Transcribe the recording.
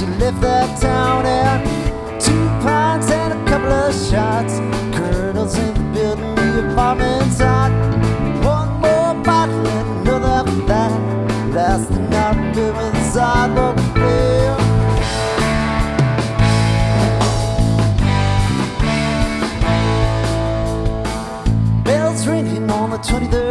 She left that town and 2 pints and a couple of shots. Colonel's in the building, the apartment's hot. One more bottle and another flat. Last the night with the sidewalk clear. Bells ringing on the 23rd